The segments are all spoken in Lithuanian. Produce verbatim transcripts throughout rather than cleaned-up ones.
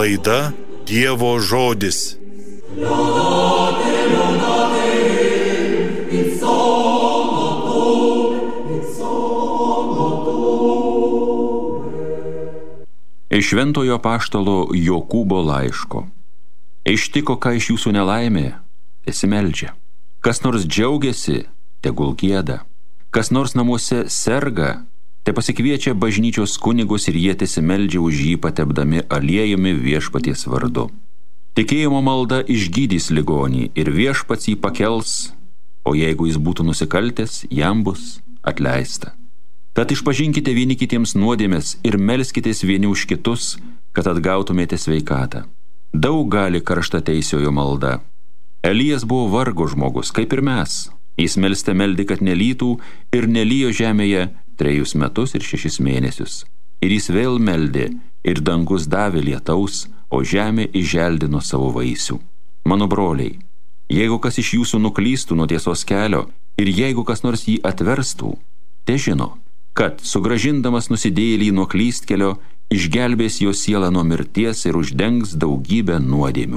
Laida Dievo žodis. Iš šventojo apaštalo Jokūbo laiško. Ištiko ką iš jūsų nelaimė, tesimeldžia. Kas nors džiaugiasi, tegul gieda. Kas nors namuose serga, te pasikviečia bažnyčios kunigus ir jie tesimeldžia už jį patepdami aliejumi viešpaties vardu. Tikėjimo malda išgydys ligonį ir viešpats jį pakels, o jeigu jis būtų nusikaltęs, jam bus atleista. Tad išpažinkite vieni kitiems nuodėmes ir melskitės vieni už kitus, kad atgautumėte sveikatą. Daug gali karšta teisiojo malda. Elijas buvo vargo žmogus, kaip ir mes. Jis melstė meldė, kad nelytų, ir nelijo žemėje trejus metus ir šešis mėnesius. Ir jis vėl meldė, ir dangus davė lietaus, o žemė išželdino savo vaisių. Mano broliai, jeigu kas iš jūsų nuklystų nuo tiesos kelio, ir jeigu kas nors jį atverstų, te žino, kad sugrąžindamas nusidėjėlį nuo klystkelio, išgelbės jo sielą nuo mirties ir uždengs daugybę nuodėmių.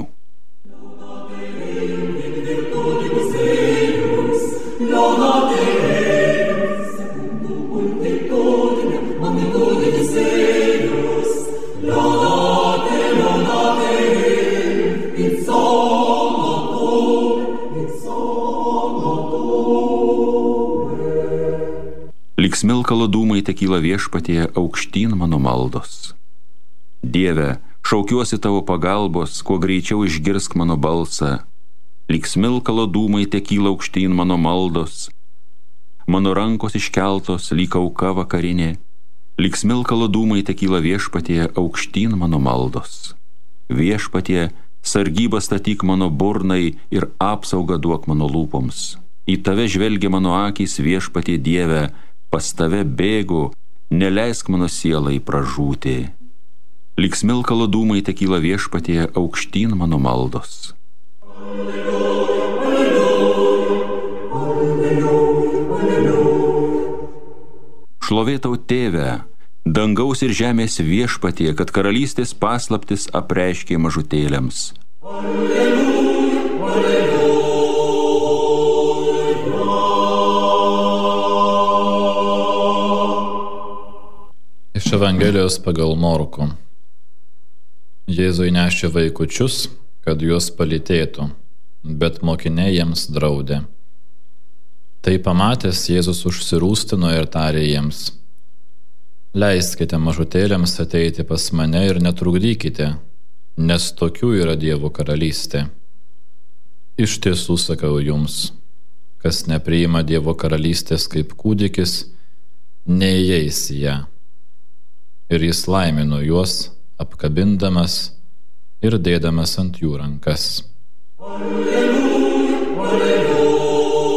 Lyg smilkalo dūmai tekyla viešpatyje aukštyn mano maldos. Dieve, šaukiuosi tavo pagalbos, kuo greičiau išgirsk mano balsą. Lyg smilkalo dūmai tekyla aukštyn mano maldos. Mano rankos iškeltos, lyg auka vakarinė. Lyg smilkalo dūmai tekyla viešpatyje aukštyn mano maldos. Viešpatie, sargybą statyk mano burnai ir apsaugą duok mano lūpoms. Į tave žvelgia mano akys, viešpatie Dieve, pas tave bėgu, neleisk mano sielai pražūti. Lyg smilkalo dūmai tekyla viešpatyje aukštyn mano maldos. Šlovė tau, Tėve, dangaus ir žemės viešpatie, kad karalystės paslaptis apreiškė mažutėliams. Iš Evangelijos pagal Morkų. Jėzui nešė vaikučius, kad juos palytėtų, bet mokiniai jiems draudė. Tai pamatęs, Jėzus užsirūstino ir tarė jiems: leiskite mažutėliams ateiti pas mane ir netrukdykite, nes tokių yra Dievo karalystė. Iš tiesų sakau jums, kas nepriima Dievo karalystės kaip kūdikis, neįeis į ją. Ir jis laimino juos, apkabindamas ir dėdamas ant jų rankas. Alleluja, alleluja.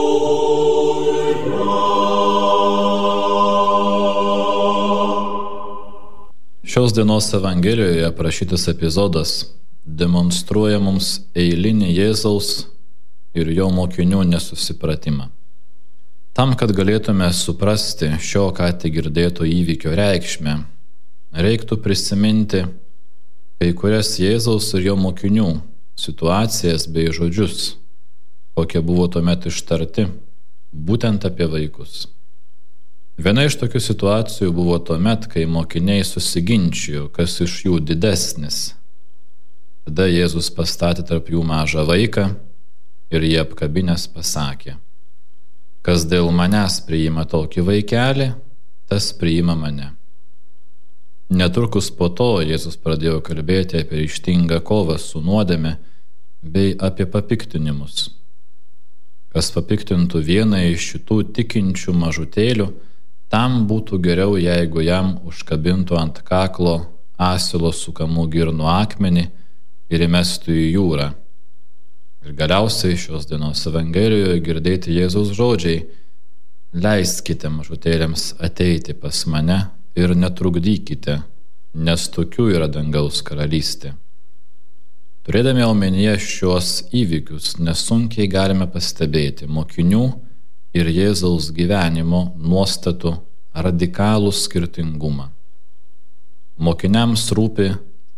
Šios dienos Evangelijoje aprašytas epizodas demonstruoja mums eilinį Jėzaus ir jo mokinių nesusipratimą. Tam, kad galėtume suprasti šio ką tik girdėto įvykio reikšmę, reiktų prisiminti kai kurias Jėzaus ir jo mokinių situacijas bei žodžius, kokie buvo tuomet ištarti, būtent apie vaikus. Viena iš tokių situacijų buvo tuomet, kai mokiniai susiginčijo, kas iš jų didesnis. Tada Jėzus pastatė tarp jų mažą vaiką ir jį apkabinęs pasakė: kas dėl manęs priima tokį vaikelį, tas priima mane. Netrukus po to Jėzus pradėjo kalbėti apie ryžtingą kovą su nuodėme bei apie papiktinimus. Kas papiktintų vieną iš šitų tikinčių mažutėlių, tam būtų geriau, jeigu jam užkabintų ant kaklo asilo sukamų girnų akmenį ir įmestų į jūrą. Ir galiausiai šios dienos Evangelijoje girdėti Jėzaus žodžiai: leiskite mažutėliams ateiti pas mane ir netrukdykite, nes tokių yra dangaus karalystė. Turėdami omenyje šios įvykius, nesunkiai galime pastebėti mokinių ir Jėzaus gyvenimo nuostatų radikalų skirtingumą. Mokiniams rūpi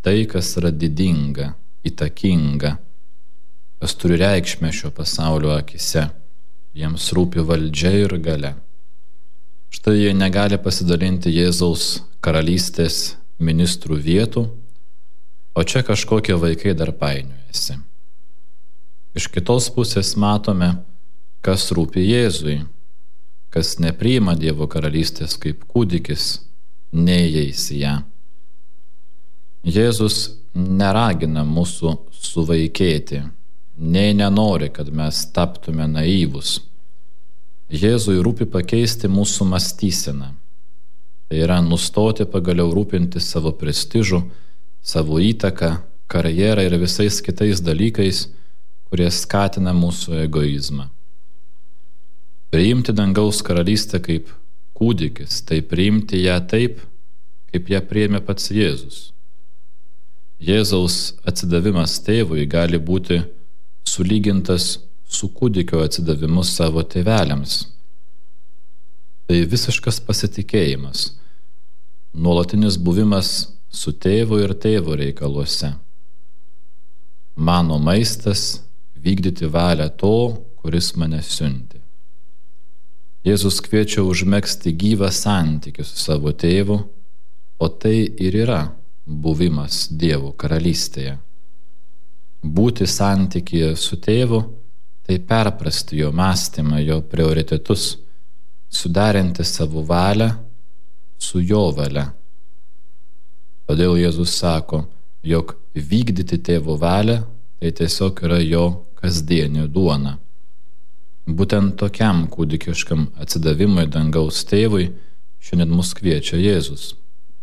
tai, kas yra didinga, įtakinga, kas turi reikšmę šio pasaulio akise. Jiems rūpi valdžia ir galia. Štai jie negali pasidalinti Jėzaus karalystės ministrų vietų, o čia kažkokie vaikai dar painiojasi. Iš kitos pusės matome, kas rūpi Jėzui, kas nepriima Dievo karalystės kaip kūdikis, neįeis į ją. Jėzus neragina mūsų suvaikėti, nei nenori, kad mes taptume naivus. Jėzui rūpi pakeisti mūsų mąstyseną. Tai yra nustoti pagaliau rūpinti savo prestižu, savo įtaką, karjerą ir visais kitais dalykais, kurie skatina mūsų egoizmą. Priimti dangaus karalystę kaip kūdikis, tai priimti ją taip, kaip ją priėmė pats Jėzus. Jėzaus atsidavimas tėvui gali būti sulygintas su kūdikio atsidavimu savo tėveliams. Tai visiškas pasitikėjimas, nuolatinis buvimas su tėvu ir tėvo reikaluose. Mano maistas vykdyti valią to, kuris mane siuntė. Jėzus kviečia užmegzti gyvą santykį su savo tėvu, o tai ir yra buvimas Dievo karalystėje. Būti santykyje su tėvu, tai perprasti jo mąstymą, jo prioritetus, suderinti savo valią su jo valia. Todėl Jėzus sako, jog vykdyti tėvo valią, tai tiesiog yra jo kasdienė duona. Būtent tokiam kūdikiškam atsidavimui dangaus tėvui šiandien mus kviečia Jėzus.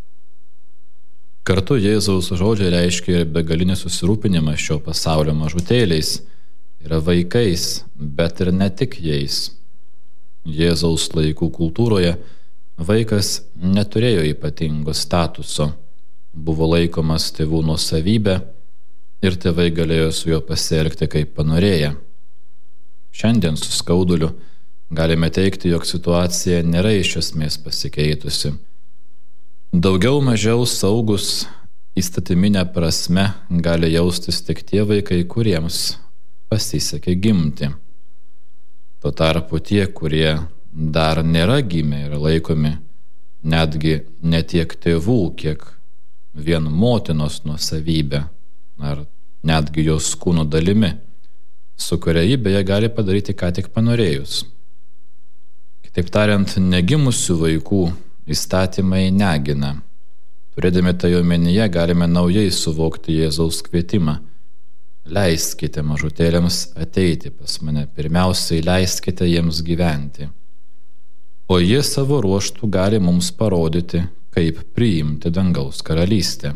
Kartu Jėzaus žodžiai reiškia ir begalinį susirūpinimą šio pasaulio mažutėliais, yra vaikais, bet ir ne tik jais. Jėzaus laikų kultūroje vaikas neturėjo ypatingo statuso, buvo laikomas tėvų nuosavybė ir tėvai galėjo su juo pasielgti kaip panorėję. Šiandien su skauduliu galime teikti, jog situacija nėra iš esmės pasikeitusi. Daugiau mažiau saugus įstatyminė prasme gali jaustis tik tie vaikai, kuriems pasisekė gimti. Tuo tarpu tie, kurie dar nėra gimę, yra laikomi netgi ne tiek tėvų, kiek vien motinos nuosavybė ar netgi jos kūno dalimi, su kuria ji beje gali padaryti ką tik panorėjus. Kitaip tariant, negimusių vaikų įstatymai negina. Turėdami tai omenyje galime naujai suvokti Jėzaus kvietimą. Leiskite mažutėliams ateiti pas mane, pirmiausiai leiskite jiems gyventi. O jie savo ruožtų gali mums parodyti, kaip priimti dangaus karalystę.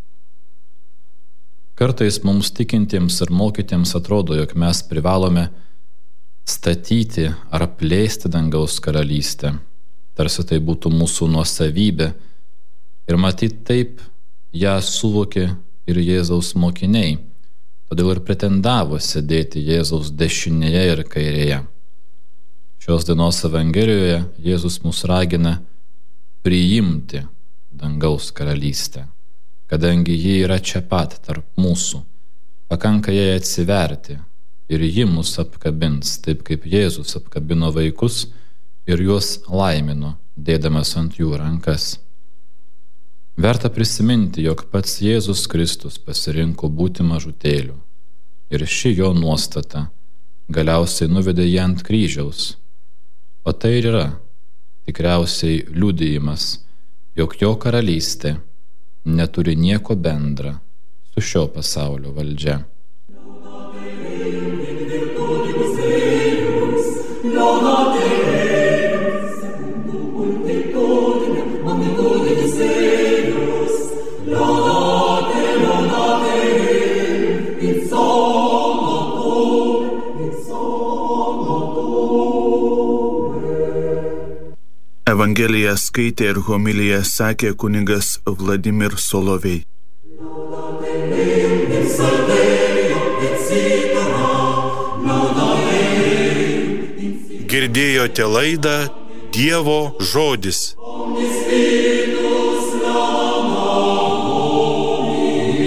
Kartais mums tikintiems ir mokytiems atrodo, jog mes privalome statyti ar plėsti dangaus karalystę, tarsi tai būtų mūsų nuosavybė, ir matyt taip ją suvokė ir Jėzaus mokiniai, todėl ir pretendavo sėdėti Jėzaus dešinėje ir kairėje. Šios dienos Evangelijoje Jėzus mus ragina priimti dangaus karalystę, kadangi ji yra čia pat tarp mūsų, pakanka jai atsiverti ir ji mus apkabins, taip kaip Jėzus apkabino vaikus ir juos laimino, dėdamas ant jų rankas. Verta prisiminti, jog pats Jėzus Kristus pasirinko būti mažutėliu ir ši jo nuostata galiausiai nuvedė jį ant kryžiaus, o tai ir yra tikriausiai liudijimas, jog jo karalystė neturi nieko bendra su šio pasaulio valdžia. Evangeliją skaitė ir homiliją sakė kunigas Vladimir Solovej. Girdėjote laidą Dievo žodis.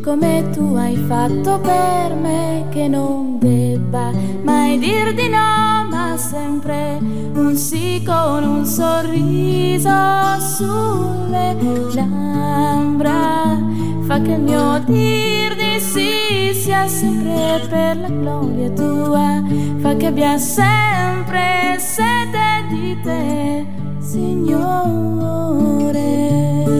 come tu hai fatto per me, che non debba mai dir di no, ma sempre un sì con un sorriso sulle labbra. Fa che il mio dir di sì sia sempre per la gloria tua, fa che abbia sempre sete di te, Signore.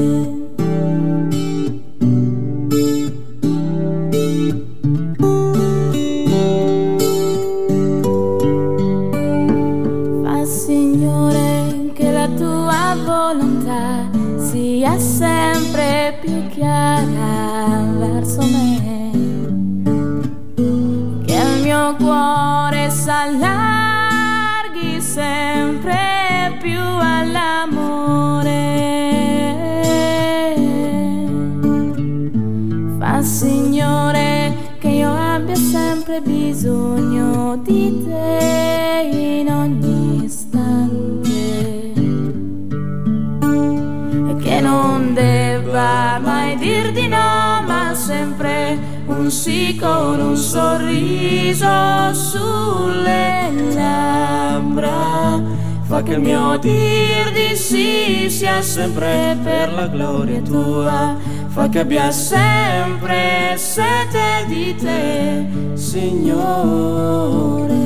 Sia sempre più chiara verso me, che il mio cuore s'allarghi sempre più all'amore. Fa, Signore, che io abbia sempre bisogno di te in ogni istante, che non debba mai dir di no, ma sempre un sì con un sorriso sulle labbra. Fa che il mio dir di sì sia sempre per la gloria tua, fa che abbia sempre sete di te, Signore.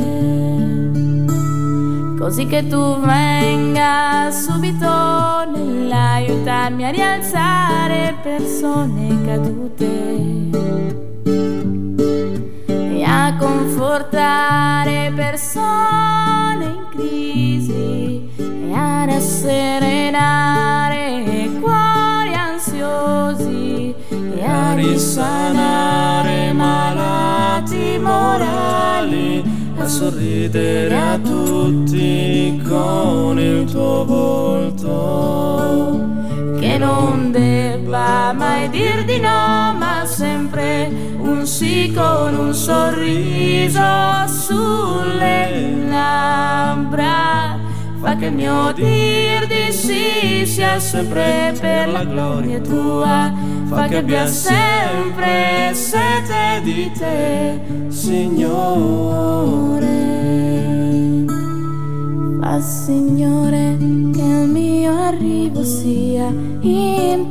Così che tu venga subito nell'aiutarmi a rialzare persone cadute e a confortare persone in crisi e a rasserenare cuori ansiosi e a risanare malati morali, a sorridere a tutti con il tuo volto, che non debba mai dir di no, ma sempre un sì con un sorriso sulle labbra. Fa che il mio dir di sì sia sempre per la gloria tua, fa che abbia sempre sete di te, Signore. Fa, Signore, che il mio arrivo sia in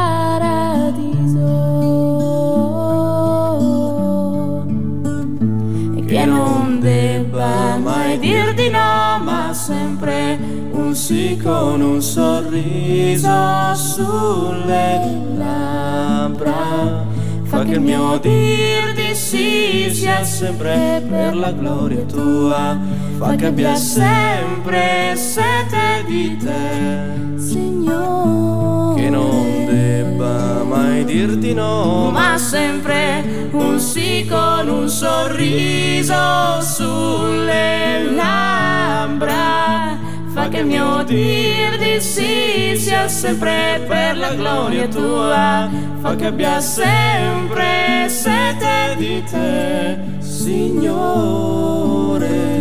paradiso e che non debba mai dir di no, ma sempre un sì con un sorriso sulle labbra. Fa che il mio dir di sì sia sempre per la gloria tua, fa che abbia sempre sete di te, Signore. Che non debba mai dir di no, ma sempre un sì con un sorriso sulle labbra. Fa che il mio dir di sì sia sempre per la gloria tua, fa che abbia sempre sete di te, Signore.